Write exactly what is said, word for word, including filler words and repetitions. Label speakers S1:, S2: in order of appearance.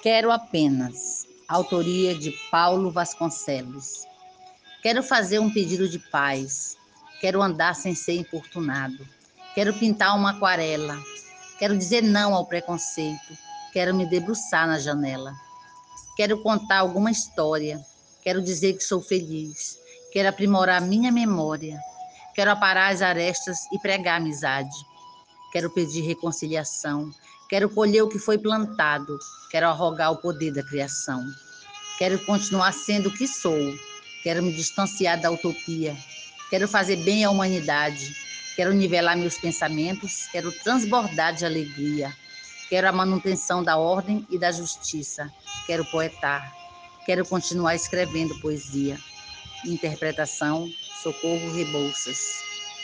S1: Quero apenas. Autoria de Paulo Vasconcelos. Quero fazer um pedido de paz. Quero andar sem ser importunado. Quero pintar uma aquarela. Quero dizer não ao preconceito. Quero me debruçar na janela. Quero contar alguma história. Quero dizer que sou feliz. Quero aprimorar minha memória. Quero aparar as arestas e pregar amizade. Quero pedir reconciliação. Quero colher o que foi plantado. Quero arrogar o poder da criação. Quero continuar sendo o que sou. Quero me distanciar da utopia. Quero fazer bem à humanidade. Quero nivelar meus pensamentos. Quero transbordar de alegria. Quero a manutenção da ordem e da justiça. Quero poetar. Quero continuar escrevendo poesia. Interpretação: Socorro Rebouças.